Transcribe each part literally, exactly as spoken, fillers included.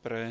Pre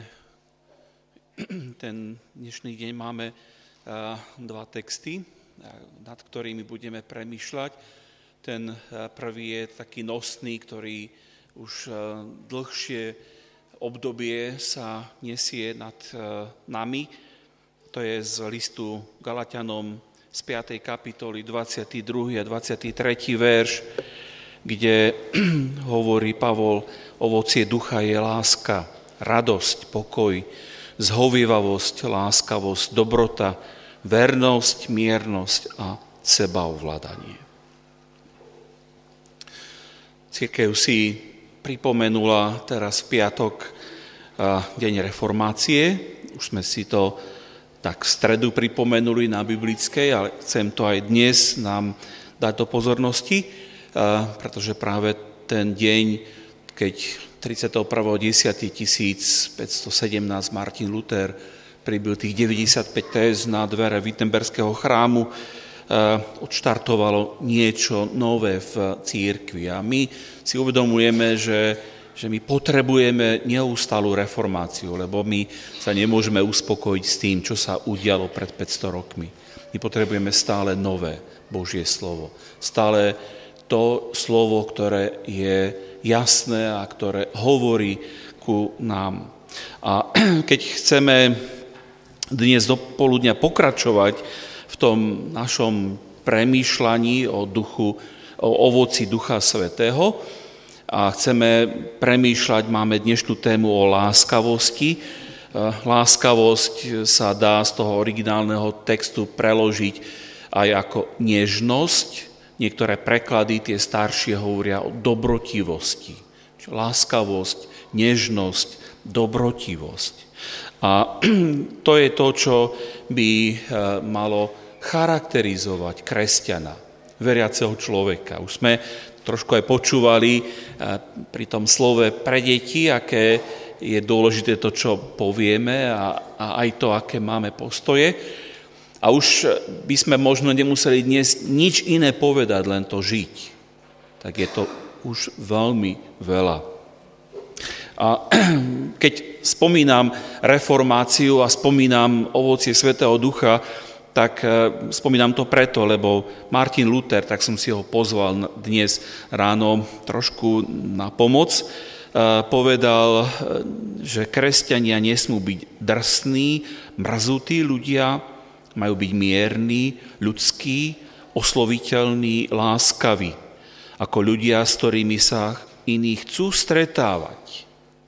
ten dnešný deň máme dva texty, nad ktorými budeme premýšľať. Ten prvý je taký nosný, ktorý už dlhšie obdobie sa nesie nad nami. To je z listu Galatianom z piatej kapitoly dvadsiaty druhý a dvadsiaty tretí verš, kde hovorí Pavol: ovocie ducha je láska, radosť, pokoj, zhovievavosť, láskavosť, dobrota, vernosť, miernosť a sebaovládanie. Cirkev si pripomenula teraz v piatok deň reformácie. Už sme si to tak v stredu pripomenuli na biblickej, ale chcem to aj dnes nám dať do pozornosti, pretože práve ten deň, keď tridsiateho prvého októbra tisícpäťstosedemnásť Martin Luther pribil tých deväťdesiatpäť téz na dvere Wittenberského chrámu, odštartovalo niečo nové v cirkvi. A my si uvedomujeme, že, že my potrebujeme neustálu reformáciu, lebo my sa nemôžeme uspokojiť s tým, čo sa udialo pred päťsto rokmi. My potrebujeme stále nové Božie slovo. Stále to slovo, ktoré je jasné a ktoré hovorí ku nám. A keď chceme dnes do poludnia pokračovať v tom našom premýšľaní o duchu, o ovoci Ducha Svätého a chceme premýšľať, máme dnešnú tému o láskavosti. Láskavosť sa dá z toho originálneho textu preložiť aj ako nežnosť. Niektoré preklady, tie staršie, hovoria o dobrotivosti. Láskavosť, nežnosť, dobrotivosť. A to je to, čo by malo charakterizovať kresťana, veriaceho človeka. Už sme trošku aj počúvali pri tom slove pre deti, aké je dôležité to, čo povieme a, a aj to, aké máme postoje. A už by sme možno nemuseli dnes nič iné povedať, len to žiť. Tak je to už veľmi veľa. A keď spomínam reformáciu a spomínam ovocie Svätého Ducha, tak spomínam to preto, lebo Martin Luther, tak som si ho pozval dnes ráno trošku na pomoc, povedal, že kresťania nesmú byť drsní, mrzutí ľudia, majú byť mierni, ľudskí, osloviteľní, láskaví, ako ľudia, s ktorými sa iní chcú stretávať.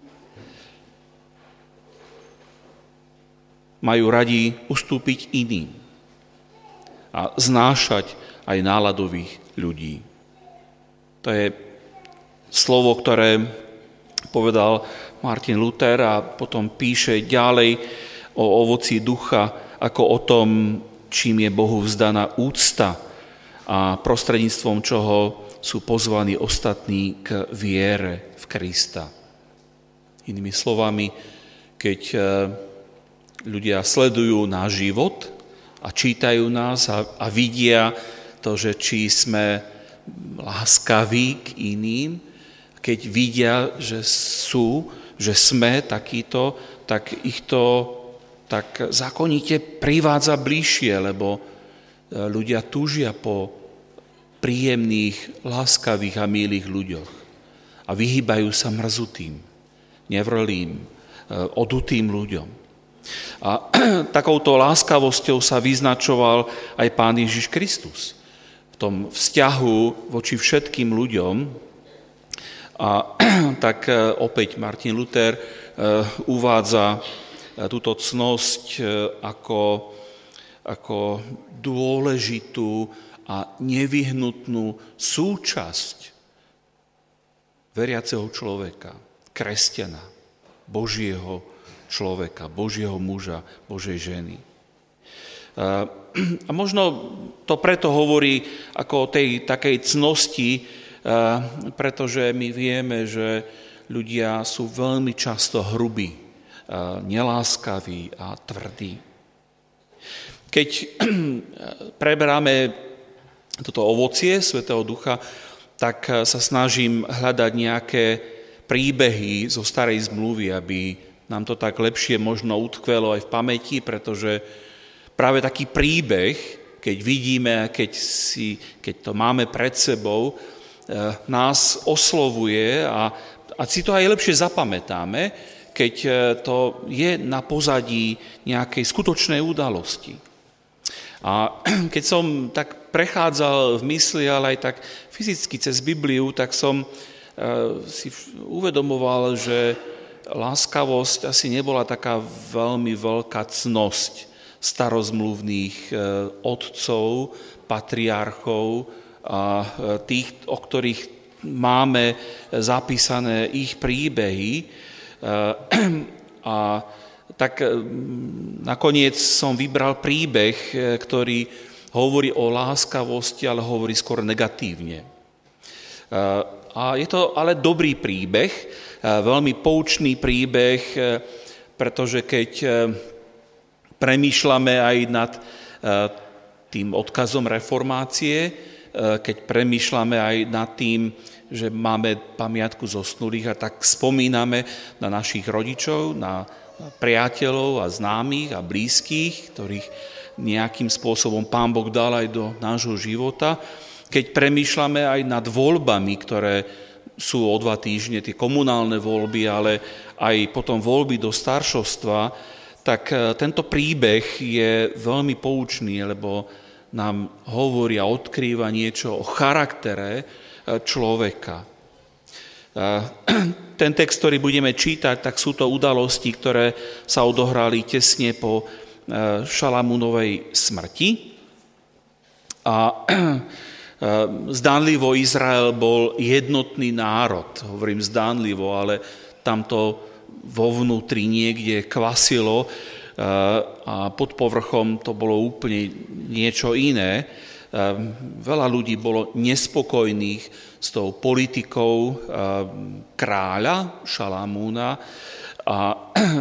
Majú radi ustúpiť iným a znášať aj náladových ľudí. To je slovo, ktoré povedal Martin Luther a potom píše ďalej o ovoci ducha, ako o tom, čím je Bohu vzdaná úcta a prostredníctvom čoho sú pozvaní ostatní k viere v Krista. Inými slovami, keď ľudia sledujú náš život a čítajú nás a, a vidia to, že či sme láskaví k iným, keď vidia, že sú, že sme takíto, tak ich to tak zákonite privádza bližšie, lebo ľudia túžia po príjemných, láskavých a milých ľuďoch a vyhýbajú sa mrzutým, nevrlým, odutým ľuďom. A takouto láskavosťou sa vyznačoval aj Pán Ježiš Kristus v tom vzťahu voči všetkým ľuďom. A tak opäť Martin Luther uvádza túto cnosť ako, ako dôležitú a nevyhnutnú súčasť veriaceho človeka, kresťana, Božieho človeka, Božieho muža, Božej ženy. A možno to preto hovorí ako o tej takej cnosti, pretože my vieme, že ľudia sú veľmi často hrubí, neláskaví a tvrdí. Keď preberáme toto ovocie Svätého Ducha, tak sa snažím hľadať nejaké príbehy zo starej zmluvy, aby nám to tak lepšie možno utkvelo aj v pamäti, pretože práve taký príbeh, keď vidíme, keď, si, keď to máme pred sebou, nás oslovuje a, a si to aj lepšie zapamätáme, keď to je na pozadí nejakej skutočnej udalosti. A keď som tak prechádzal v mysli, ale aj tak fyzicky cez Bibliu, tak som si uvedomoval, že láskavosť asi nebola taká veľmi veľká cnosť starozmluvných otcov, patriarchov a tých, o ktorých máme zapísané ich príbehy. A tak nakoniec som vybral príbeh, ktorý hovorí o láskavosti, ale hovorí skôr negatívne. A je to ale dobrý príbeh, veľmi poučný príbeh, pretože keď premýšľame aj nad tým odkazom reformácie, keď premýšľame aj nad tým, že máme pamiatku zosnulých a tak spomíname na našich rodičov, na priateľov a známych a blízkych, ktorých nejakým spôsobom Pán Boh dal aj do nášho života. Keď premýšľame aj nad voľbami, ktoré sú o dva týždne, tie komunálne voľby, ale aj potom voľby do staršovstva, tak tento príbeh je veľmi poučný, lebo nám hovorí a odkrýva niečo o charaktere človeka. Ten text, ktorý budeme čítať, tak sú to udalosti, ktoré sa odohrali tesne po Šalamúnovej smrti. A zdánlivo Izrael bol jednotný národ. Hovorím zdánlivo, ale tam to vo vnútri niekde kvasilo a pod povrchom to bolo úplne niečo iné. Veľa ľudí bolo nespokojných s tou politikou kráľa Šalamúna a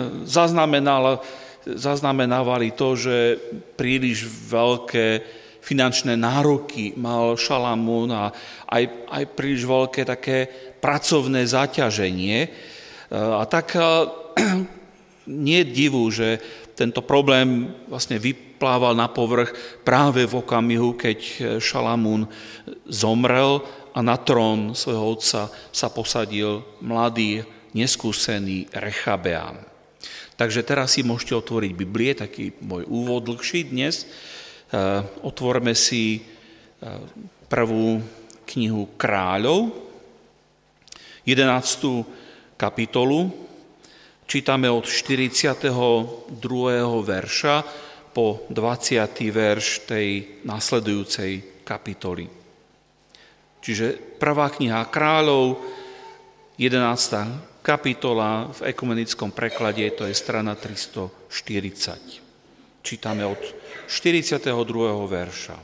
zaznamenávali to, že príliš veľké finančné nároky mal Šalamún a aj, aj príliš veľké také pracovné zaťaženie. A tak nie je divu, že tento problém vlastne vyplával na povrch práve v okamihu, keď Šalamún zomrel a na trón svojho otca sa posadil mladý, neskúsený Rechabeam. Takže teraz si môžete otvoriť Biblie, taký môj úvod dlhší dnes. Otvorme si prvú knihu Kráľov, jedenástu kapitolu. Čítame od štyridsiateho druhého verša po dvadsiaty verš tej nasledujúcej kapitoly. Čiže prvá kniha Kráľov, jedenásta kapitola, v ekumenickom preklade to je strana tristoštyridsať. Čítame od štyridsiateho druhého verša.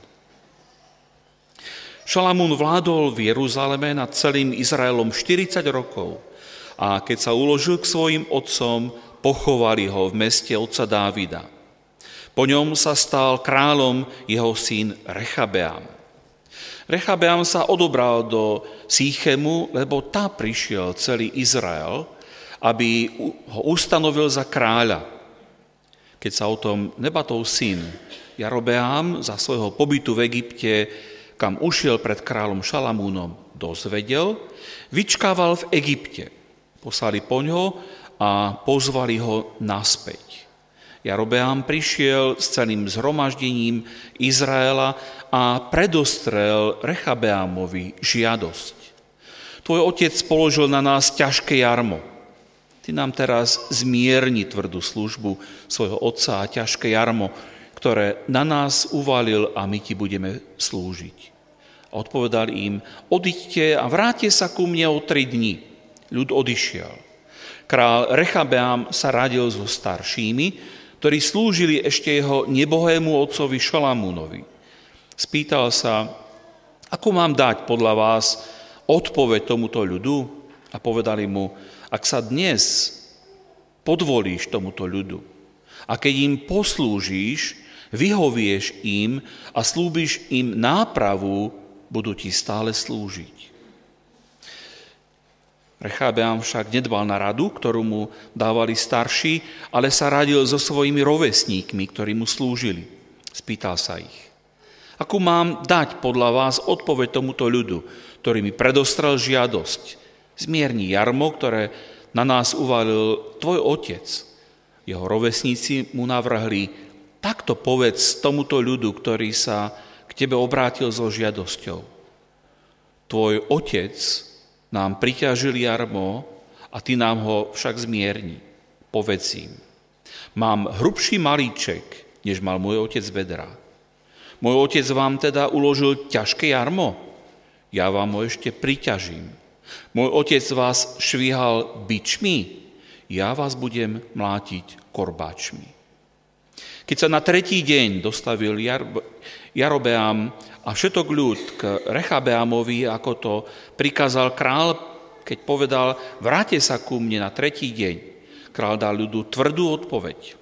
Šalamún vládol v Jeruzaleme nad celým Izraelom štyridsať rokov a keď sa uložil k svojim otcom, pochovali ho v meste otca Dávida. Po ňom sa stal kráľom jeho syn Rechabeam. Rechabeam sa odobral do Sýchemu, lebo tá prišiel celý Izrael, aby ho ustanovil za kráľa. Keď sa o tom Nebatov syn Jarobeám za svojho pobytu v Egypte, kam ušiel pred kráľom Šalamúnom, dozvedel, vyčkával v Egypte. Poslali poňho a pozvali ho naspäť. Jarobeám prišiel s celým zhromaždením Izraela a predostrel Rechabeámovi žiadosť. Tvoj otec položil na nás ťažké jarmo. Ty nám teraz zmierni tvrdú službu svojho otca a ťažké jarmo, ktoré na nás uvalil a my ti budeme slúžiť. A odpovedal im, odiďte a vráťte sa ku mne o tri dni. Ľud odišiel. Král Rechabeám sa radil so staršími, ktorí slúžili ešte jeho nebohému otcovi Šalamúnovi. Spýtal sa, ako mám dať podľa vás odpoveď tomuto ľudu? A povedali mu, ak sa dnes podvolíš tomuto ľudu a keď im poslúžíš, vyhovieš im a slúbiš im nápravu, budú ti stále slúžiť. Rechabeam však nedbal na radu, ktorú mu dávali starší, ale sa radil so svojimi rovesníkmi, ktorí mu slúžili. Spýtal sa ich: akú mám dať podľa vás odpoveď tomuto ľudu, ktorý mi predostrel žiadosť? Zmierni jarmo, ktoré na nás uvalil tvoj otec. Jeho rovesníci mu navrhli: takto povedz tomuto ľudu, ktorý sa k tebe obrátil so žiadosťou: tvoj otec nám priťažil jarmo a ty nám ho však zmierni. Povedz im: mám hrubší malíček, než mal môj otec vedra. Môj otec vám teda uložil ťažké jarmo? Ja vám ho ešte priťažím. Môj otec vás švihal bičmi? Ja vás budem mlátiť korbáčmi. Keď sa na tretí deň dostavil Jarobeam a všetok ľud k Rechabeamovi, ako to prikázal král, keď povedal: vráte sa ku mne na tretí deň, král dal ľudu tvrdú odpoveď.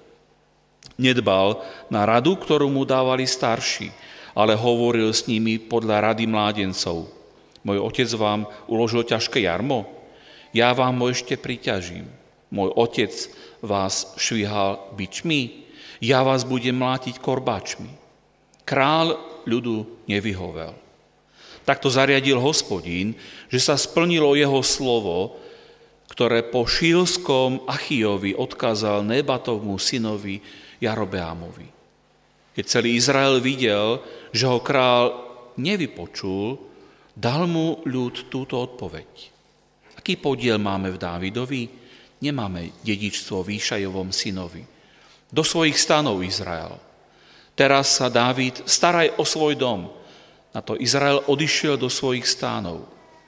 Nedbal na radu, ktorú mu dávali starší, ale hovoril s nimi podľa rady mládencov: môj otec vám uložil ťažké jarmo? Ja vám ho ešte priťažím. Môj otec vás švihal bičmi? Ja vás budem mlátiť korbáčmi. Král ľudu nevyhovel. Takto zariadil Hospodín, že sa splnilo jeho slovo, ktoré po šílskom Achiovi odkázal Nebatovmu synovi Jarobeamovi. Keď celý Izrael videl, že ho král nevypočul, dal mu ľud túto odpoveď: aký podiel máme v Dávidovi? Nemáme dedičstvo v Išajovom synovi. Do svojich stanov, Izrael. Teraz sa Dávid staraj o svoj dom. Na to Izrael odišiel do svojich stánov.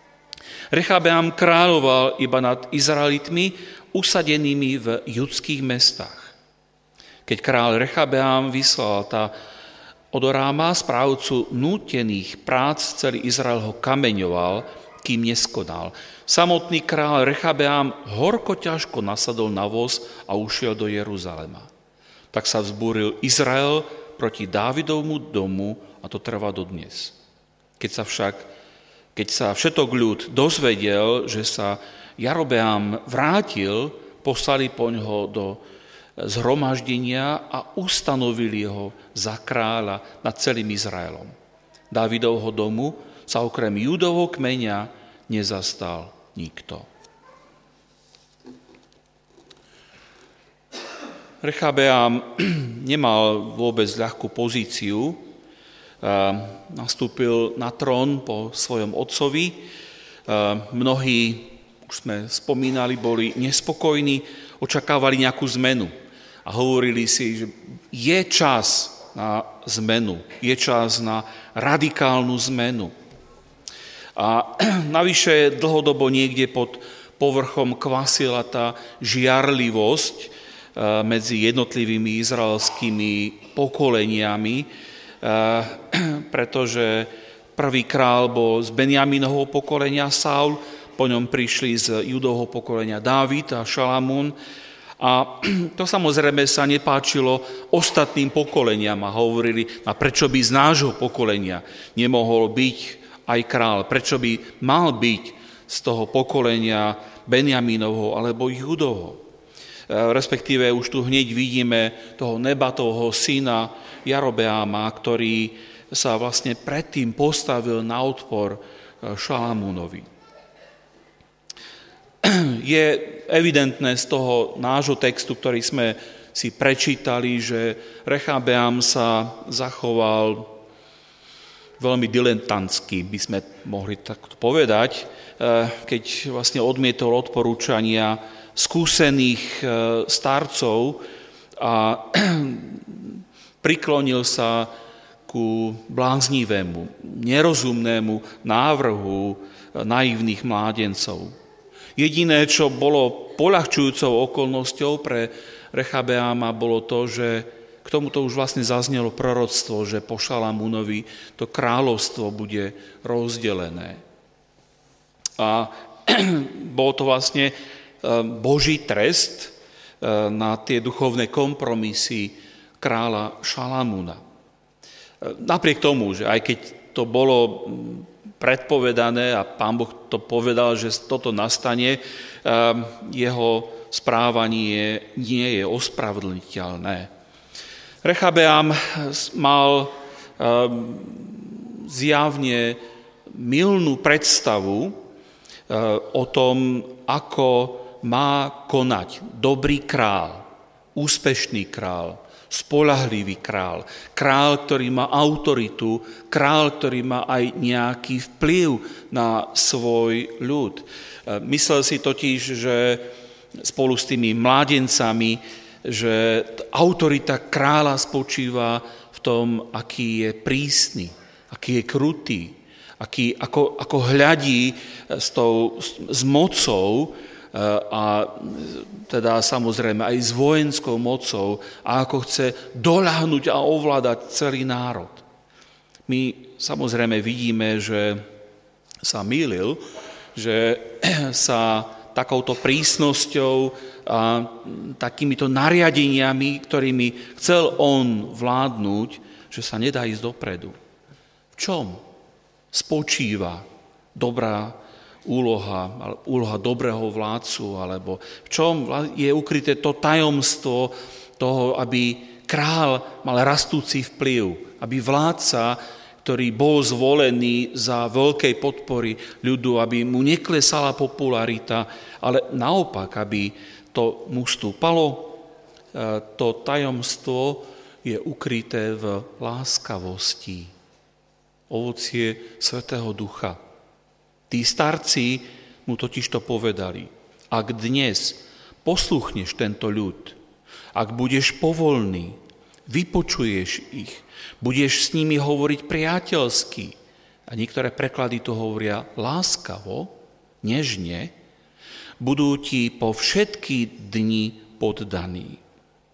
Rechabeam kráľoval iba nad Izraelitmi usadenými v judských mestách. Keď kráľ Rechabeam vyslal tá Odoráma, správcu nútených prác, celý Izrael ho kameňoval, kým neskonal. Samotný kráľ Rechabeam horko ťažko nasadol na voz a ušiel do Jeruzalema. Tak sa vzbúril Izrael proti Dávidovmu domu a to trvá dodnes. Keď sa však, keď sa všetok ľud dozvedel, že sa Jarobeam vrátil, poslali poňho do zhromaždenia a ustanovili ho za kráľa nad celým Izraelom. Dávidovho domu sa okrem Judovho kmeňa nezastal nikto. Rechabeam nemal vôbec ľahkú pozíciu. Nastúpil na trón po svojom otcovi. Mnohí, už sme spomínali, boli nespokojní, očakávali nejakú zmenu a hovorili si, že je čas na zmenu, je čas na radikálnu zmenu. A navyše dlhodobo niekde pod povrchom kvasila tá žiarlivosť medzi jednotlivými izraelskými pokoleniami, pretože prvý král bol z Benjaminovho pokolenia Saul, po ňom prišli z Judovho pokolenia Dávid a Šalamún. A to samozrejme sa nepáčilo ostatným pokoleniam a hovorili, a prečo by z nášho pokolenia nemohol byť aj král, prečo by mal byť z toho pokolenia Benjaminovho alebo Judovho. Respektíve už tu hneď vidíme toho Nebatovho syna Jarobeáma, ktorý sa vlastne predtým postavil na odpor Šalamúnovi. Je evidentné z toho nášho textu, ktorý sme si prečítali, že Rechabeam sa zachoval veľmi diletantsky, by sme mohli takto povedať, keď vlastne odmietol odporúčania skúsených starcov a priklonil sa ku bláznivému, nerozumnému návrhu naivných mládencov. Jediné, čo bolo poľahčujúcou okolnosťou pre Rechabeáma, bolo to, že k tomuto už vlastne zaznelo proroctvo, že po Šalamúnovi to kráľovstvo bude rozdelené. A bol to vlastne Boží trest na tie duchovné kompromisy kráľa Šalamúna. Napriek tomu, že aj keď to bolo predpovedané a Pán Boh to povedal, že toto nastane, jeho správanie nie je ospravedlniteľné. Rechabeam mal zjavne mylnú predstavu o tom, ako má konať dobrý král, úspešný král, spoľahlivý král, král, ktorý má autoritu, král, ktorý má aj nejaký vplyv na svoj ľud. Myslel si totiž, že spolu s tými mládencami, že autorita kráľa spočíva v tom, aký je prísny, aký je krutý, aký, ako, ako hľadí s, tou, s mocou, a teda samozrejme aj s vojenskou mocou a ako chce doľahnuť a ovládať celý národ. My samozrejme vidíme, že sa mýlil, že sa takouto prísnosťou a takýmito nariadeniami, ktorými chcel on vládnuť, že sa nedá ísť dopredu. V čom spočíva dobrá úloha, úloha dobrého vládcu, alebo v čom je ukryté to tajomstvo toho, aby král mal rastúci vplyv, aby vládca, ktorý bol zvolený za veľkej podpory ľudu, aby mu neklesala popularita, ale naopak, aby to mu stúpalo. To tajomstvo je ukryté v láskavosti, ovocie Svätého Ducha. Tí starci mu totiž to povedali, ak dnes posluchneš tento ľud, ak budeš povolný, vypočuješ ich, budeš s nimi hovoriť priateľsky, a niektoré preklady to hovoria láskavo, nežne, budú ti po všetky dni poddaní.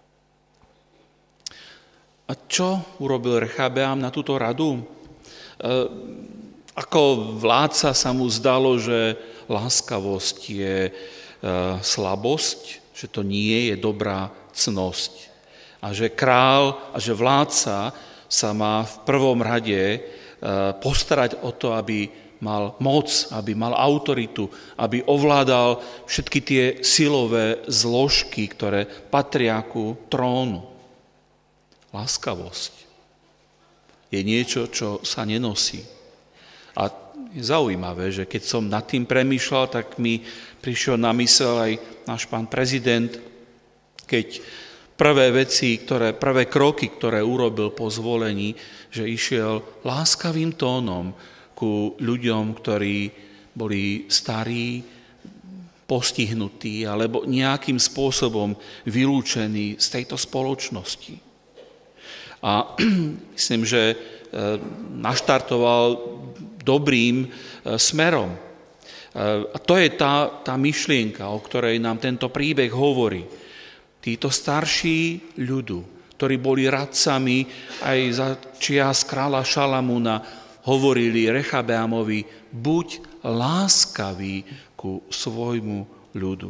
A čo urobil Rechabeam na túto radu? E, Ako vládca sa mu zdalo, že láskavosť je e, slabosť, že to nie je dobrá cnosť. A že král a že vládca sa má v prvom rade e, postarať o to, aby mal moc, aby mal autoritu, aby ovládal všetky tie silové zložky, ktoré patria ku trónu. Láskavosť je niečo, čo sa nenosí. A je zaujímavé, že keď som nad tým premýšľal, tak mi prišiel na mysel aj náš pán prezident, keď prvé veci, ktoré, prvé kroky, ktoré urobil po zvolení, že išiel láskavým tónom ku ľuďom, ktorí boli starí, postihnutí alebo nejakým spôsobom vylúčení z tejto spoločnosti. A myslím, že naštartoval dobrým smerom. A to je tá, tá myšlienka, o ktorej nám tento príbeh hovorí. Títo starší ľudu, ktorí boli radcami aj za čias kráľa Šalamúna, hovorili Rechabeamovi, buď láskavý ku svojmu ľudu.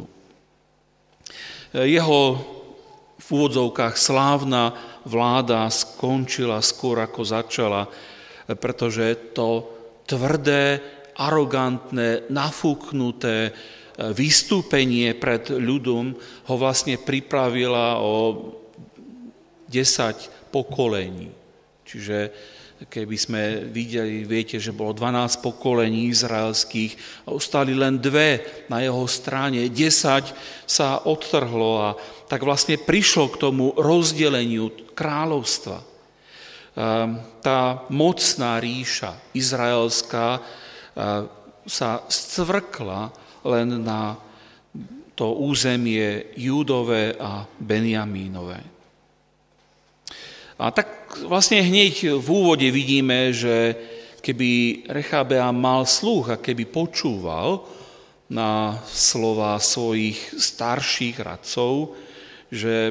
Jeho v úvodzovkách slávna vláda skončila skôr ako začala, pretože to tvrdé, arogantné, nafúknuté vystúpenie pred ľudom ho vlastne pripravila o desať pokolení. Čiže keby sme videli, viete, že bolo dvanásť pokolení izraelských a ostali len dve na jeho strane, desať sa odtrhlo a tak vlastne prišlo k tomu rozdeleniu kráľovstva. Tá mocná ríša izraelská sa scvrkla len na to územie Júdové a Benjamínové. A tak vlastne hneď v úvode vidíme, že keby Rechabeam mal sluch a keby počúval na slova svojich starších radcov, že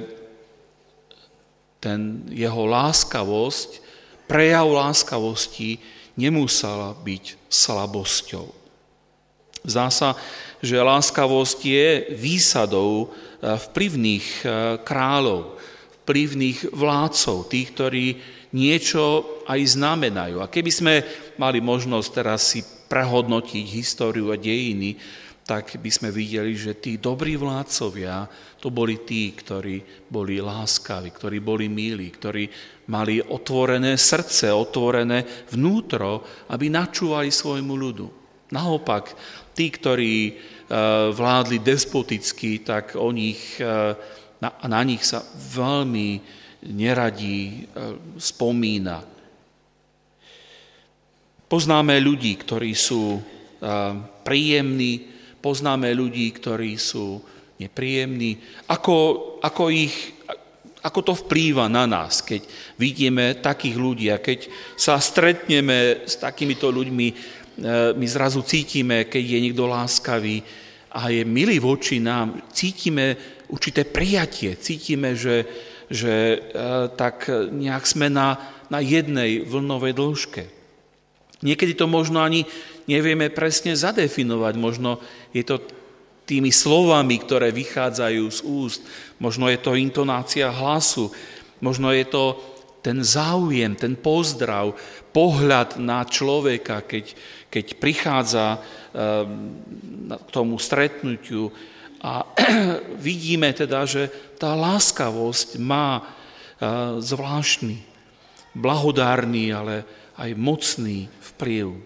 ten jeho láskavosť, prejav láskavosti nemusela byť slabosťou. Zdá sa, že láskavosť je výsadou vplyvných kráľov, vplyvných vládcov, tých, ktorí niečo aj znamenajú. A keby sme mali možnosť teraz si prehodnotiť históriu a dejiny, tak by sme videli, že tí dobrí vládcovia, to boli tí, ktorí boli láskaví, ktorí boli milí, ktorí mali otvorené srdce, otvorené vnútro, aby načúvali svojmu ľudu. Naopak, tí, ktorí vládli despoticky, tak o nich, na, na nich sa veľmi neradí spomína. Poznáme ľudí, ktorí sú príjemní, poznáme ľudí, ktorí sú nepríjemní. Ako, ako, ich, ako to vplýva na nás, keď vidíme takých ľudí a keď sa stretneme s takýmito ľuďmi, my zrazu cítime, keď je niekto láskavý a je milý voči nám, cítime určité prijatie, cítime, že, že tak nejak sme na, na jednej vlnovej dĺžke. Niekedy to možno ani nevieme presne zadefinovať, možno je to tými slovami, ktoré vychádzajú z úst, možno je to intonácia hlasu, možno je to ten záujem, ten pozdrav, pohľad na človeka, keď, keď prichádza k tomu stretnutiu a vidíme teda, že tá láskavosť má zvláštny, blahodárny, ale aj mocný vplyv.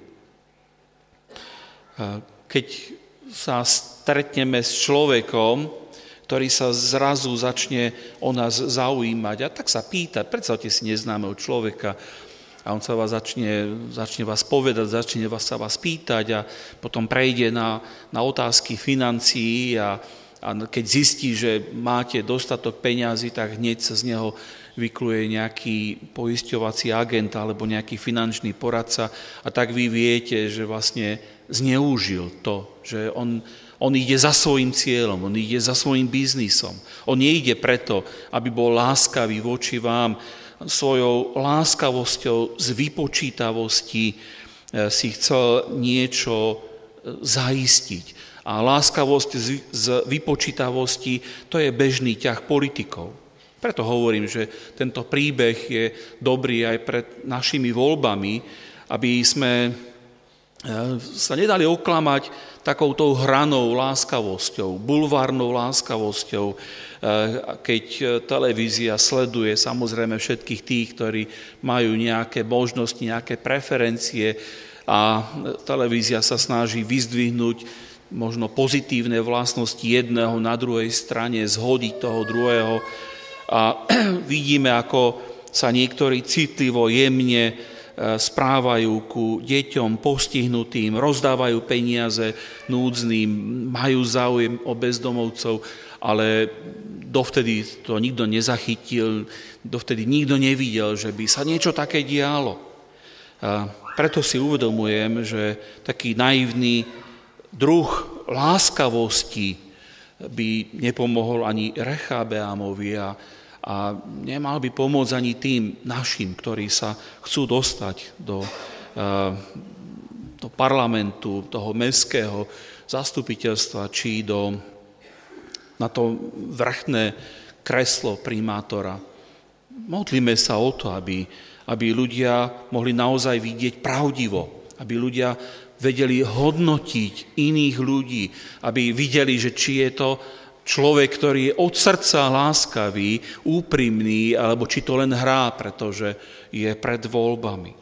Keď sa stretneme s človekom, ktorý sa zrazu začne o nás zaujímať a tak sa pýta, predstavte si neznámeho človeka a on sa vás začne, začne vás povedať, začne vás sa vás pýtať a potom prejde na, na otázky financií a, a keď zistí, že máte dostatok peňazí, tak hneď sa z neho vykluje nejaký poisťovací agent alebo nejaký finančný poradca a tak vy viete, že vlastne zneužil to, že on, on ide za svojím cieľom, on ide za svojím biznisom. On nejde preto, aby bol láskavý voči vám, svojou láskavosťou z vypočítavosti si chcel niečo zaistiť. A láskavosť z vypočítavosti, to je bežný ťah politikov. Preto hovorím, že tento príbeh je dobrý aj pred našimi voľbami, aby sme sa nedali oklamať takouto hranou láskavosťou, bulvárnou láskavosťou, keď televízia sleduje samozrejme všetkých tých, ktorí majú nejaké možnosti, nejaké preferencie a televízia sa snaží vyzdvihnúť možno pozitívne vlastnosti jedného na druhej strane, zhodiť toho druhého. A vidíme, ako sa niektorí citlivo, jemne správajú ku deťom postihnutým, rozdávajú peniaze núdznym, majú záujem o bezdomovcov, ale dovtedy to nikto nezachytil, dovtedy nikto nevidel, že by sa niečo také dialo. A preto si uvedomujem, že taký naivný druh láskavosti by nepomohol ani Rechabeamovi a A nemal by pomôcť ani tým našim, ktorí sa chcú dostať do, do parlamentu, toho mestského zastupiteľstva, či do, na to vrchné kreslo primátora. Modlíme sa o to, aby, aby ľudia mohli naozaj vidieť pravdivo, aby ľudia vedeli hodnotiť iných ľudí, aby videli, že či je to človek, ktorý je od srdca láskavý, úprimný, alebo či to len hrá, pretože je pred voľbami.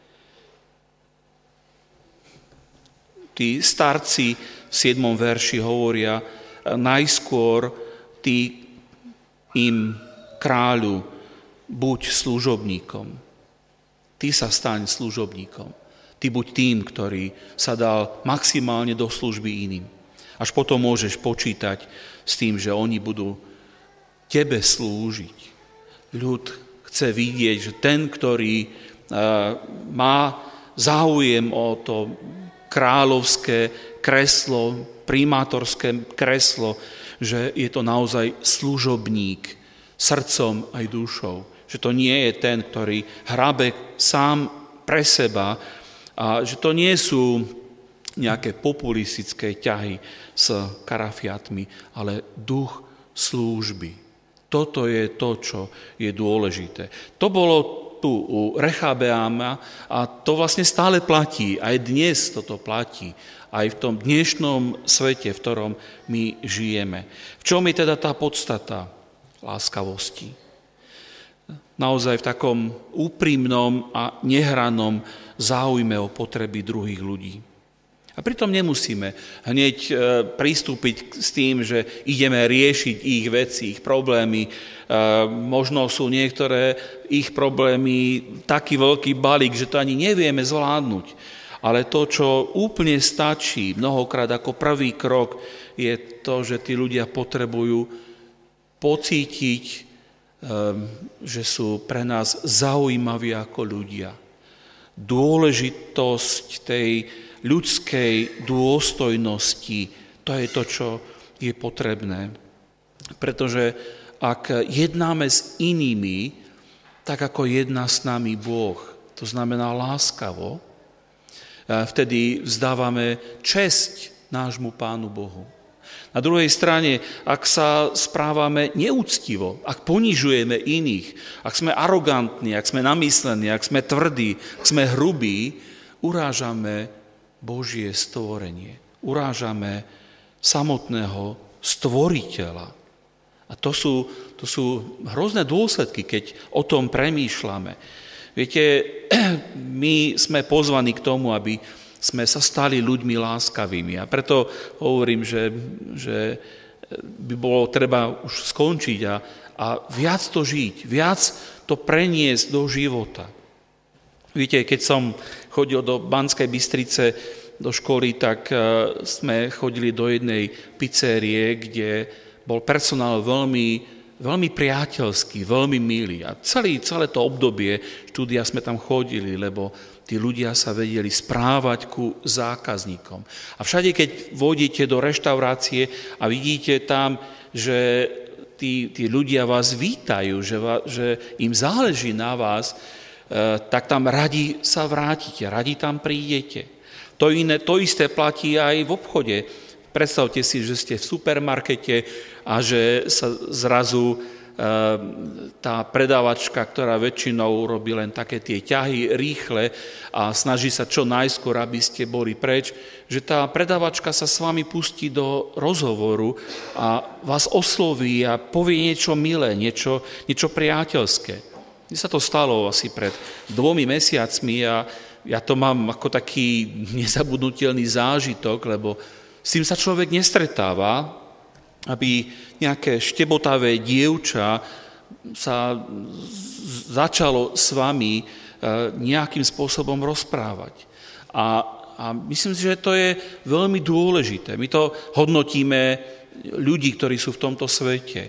Tí starci v siedmom verši hovoria, najskôr ty im, kráľu, buď služobníkom. Ty sa staň služobníkom. Ty buď tým, ktorý sa dal maximálne do služby iným. Až potom môžeš počítať s tým, že oni budú tebe slúžiť. Ľud chce vidieť, že ten, ktorý má záujem o to kráľovské kreslo, primátorské kreslo, že je to naozaj služobník srdcom aj dušou. Že to nie je ten, ktorý hrabe sám pre seba a že to nie sú nejaké populistické ťahy s karafiatmi, ale duch slúžby. Toto je to, čo je dôležité. To bolo tu u Rechabeáma a to vlastne stále platí. Aj dnes toto platí. Aj v tom dnešnom svete, v ktorom my žijeme. V čom je teda tá podstata láskavosti? Naozaj v takom úprimnom a nehranom záujme o potreby druhých ľudí. A pritom nemusíme hneď pristúpiť s tým, že ideme riešiť ich veci, ich problémy. Možno sú niektoré ich problémy taký veľký balík, že to ani nevieme zvládnuť. Ale to, čo úplne stačí mnohokrát ako prvý krok, je to, že tí ľudia potrebujú pocítiť, že sú pre nás zaujímaví ako ľudia. Dôležitosť tej ľudskej dôstojnosti, to je to, čo je potrebné. Pretože ak jednáme s inými, tak ako jedná s nami Boh, to znamená láskavo, vtedy vzdávame česť nášmu Pánu Bohu. Na druhej strane, ak sa správame neúctivo, ak ponižujeme iných, ak sme arogantní, ak sme namyslení, ak sme tvrdí, ak sme hrubí, urážame Božie stvorenie. Urážame samotného stvoriteľa. A to sú, to sú hrozné dôsledky, keď o tom premýšľame. Viete, my sme pozvaní k tomu, aby sme sa stali ľuďmi láskavými. A preto hovorím, že, že by bolo treba už skončiť a, a viac to žiť, viac to preniesť do života. Viete, keď som chodil do Banskej Bystrice do školy, tak sme chodili do jednej pizzerie, kde bol personál veľmi, veľmi priateľský, veľmi milý. A celý, celé to obdobie štúdia sme tam chodili, lebo tí ľudia sa vedeli správať ku zákazníkom. A všade, keď vôjdete do reštaurácie a vidíte tam, že tí, tí ľudia vás vítajú, že, vás, že im záleží na vás, tak tam radi sa vrátite, radi tam prídete. To, iné, to isté platí aj v obchode. Predstavte si, že ste v supermarkete a že sa zrazu tá predávačka, ktorá väčšinou robí len také tie ťahy rýchle a snaží sa čo najskôr, aby ste boli preč, že tá predávačka sa s vami pustí do rozhovoru a vás osloví a povie niečo milé, niečo, niečo priateľské. Mne sa to stalo asi pred dvomi mesiacmi a ja to mám ako taký nezabudnutelný zážitok, lebo s tým sa človek nestretáva, aby nejaké štebotavé dievča sa začalo s vami nejakým spôsobom rozprávať. A, a myslím si, že to je veľmi dôležité. My to hodnotíme ľudí, ktorí sú v tomto svete.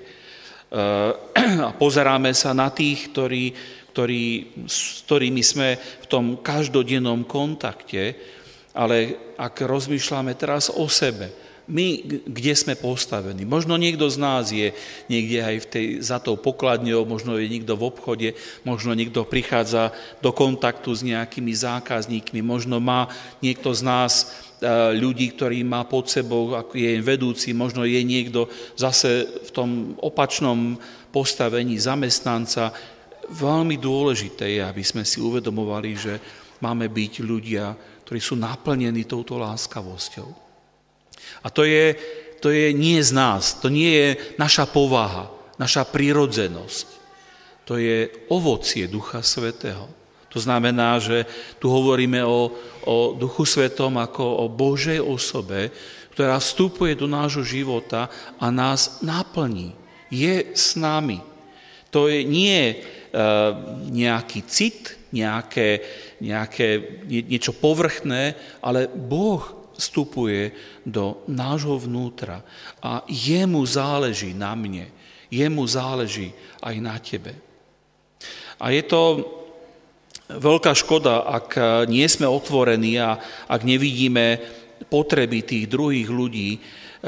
A pozeráme sa na tých, ktorí, ktorí, s ktorými sme v tom každodennom kontakte, ale ak rozmýšľame teraz o sebe, my, kde sme postavení. Možno niekto z nás je niekde aj v tej, za tou pokladňou, možno je niekto v obchode, možno niekto prichádza do kontaktu s nejakými zákazníkmi, možno má niekto z nás ľudí, ktorý má pod sebou, ako je vedúci, možno je niekto zase v tom opačnom postavení zamestnanca. Veľmi dôležité je, aby sme si uvedomovali, že máme byť ľudia, ktorí sú naplnení touto láskavosťou. A to je, to je nie z nás, to nie je naša povaha, naša prirodzenosť. To je ovocie Ducha Svätého. To znamená, že tu hovoríme o, o Duchu Svätom ako o Božej osobe, ktorá vstupuje do nášho života a nás naplní. Je s nami. To je nie e, nejaký cit, nejaké, nejaké niečo povrchné, ale Boh vstupuje do nášho vnútra a jemu záleží na mne, jemu záleží aj na tebe. A je to veľká škoda, ak nie sme otvorení a ak nevidíme potreby tých druhých ľudí,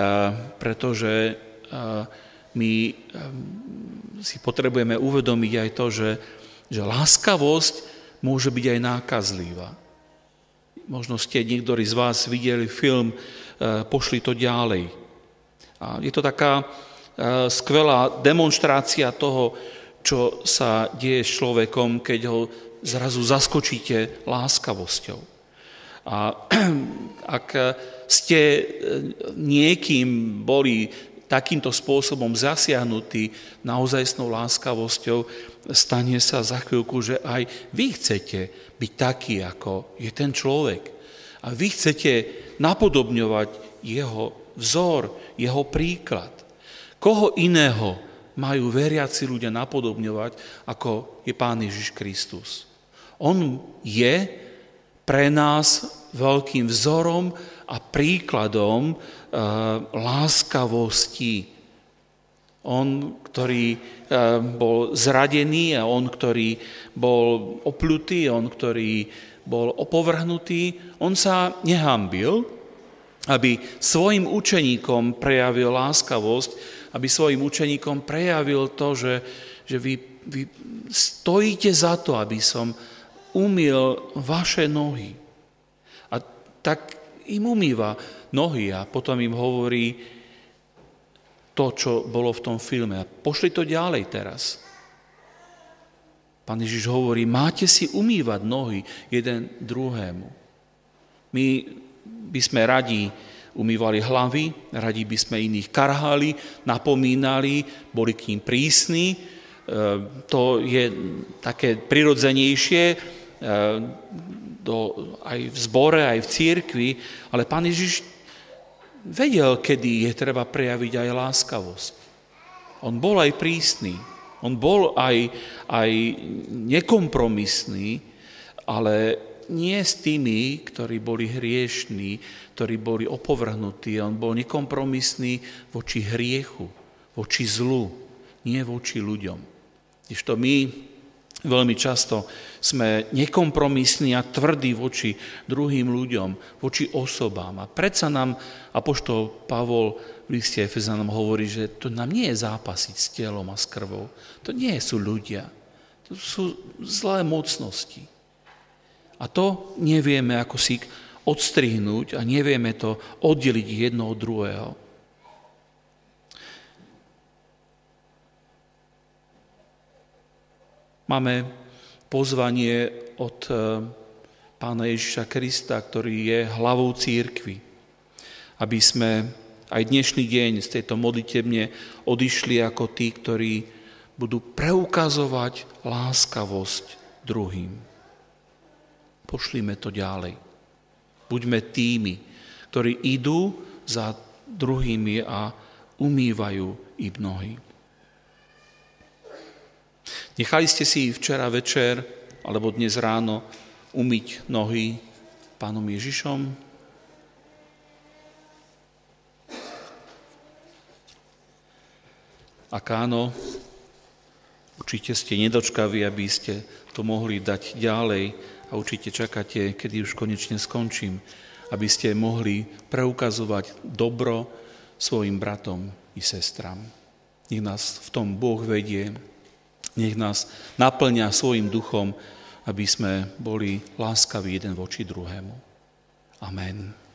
pretože my si potrebujeme uvedomiť aj to, že, že láskavosť môže byť aj nákazlivá. Možno ste niektorí z vás videli film Pošli to ďalej. A je to taká skvelá demonštrácia toho, čo sa deje s človekom, keď ho zrazu zaskočíte láskavosťou. A ak ste niekým boli takýmto spôsobom zasiahnutí naozajstnou láskavosťou, stane sa za chvíľku, že aj vy chcete byť taký, ako je ten človek. A vy chcete napodobňovať jeho vzor, jeho príklad. Koho iného majú veriaci ľudia napodobňovať, ako je Pán Ježiš Kristus. On je pre nás veľkým vzorom a príkladom e, láskavosti. On, ktorý e, bol zradený a on, ktorý bol opľutý, on, ktorý bol opovrhnutý, on sa nehanbil, aby svojim učeníkom prejavil láskavosť, aby svojim učeníkom prejavil to, že, že vy, vy stojíte za to, aby som umyl vaše nohy. A tak im umýva nohy a potom im hovorí to, čo bolo v tom filme. A pošli to ďalej teraz. Pán Ježiš hovorí, máte si umývať nohy jeden druhému. My by sme radi umývali hlavy, radi by sme iných karhali, napomínali, boli k ním prísni. To je také prirodzenejšie do, aj v zbore, aj v cirkvi, ale Pán Ježiš vedel, kedy je treba prejaviť aj láskavosť. On bol aj prísny, on bol aj, aj nekompromisný, ale nie s tými, ktorí boli hriešní, ktorí boli opovrhnutí. On bol nekompromisný voči hriechu, voči zlu, nie voči ľuďom. Kdežto my veľmi často sme nekompromisní a tvrdí voči druhým ľuďom, voči osobám. A predsa nám apoštol Pavol v liste Efezanom hovorí, že to nám nie je zápasiť s telom a s krvou. To nie sú ľudia. To sú zlé mocnosti. A to nevieme ako si odstrihnúť a nevieme to oddeliť jedno od druhého. Máme pozvanie od Pána Ježiša Krista, ktorý je hlavou cirkvi, aby sme aj dnešný deň z tejto modlitebne odišli ako tí, ktorí budú preukazovať láskavosť druhým. Pošlime to ďalej. Buďme tými, ktorí idú za druhými a umývajú im nohy. Nechali ste si včera večer alebo dnes ráno umyť nohy Pánom Ježišom? Ak áno, určite ste nedočkaví, aby ste to mohli dať ďalej a určite čakáte, kedy už konečne skončím, aby ste mohli preukazovať dobro svojim bratom i sestram. Nech nás v tom Boh vedie, nech nás naplňa svojim duchom, aby sme boli láskaví jeden voči druhému. Amen.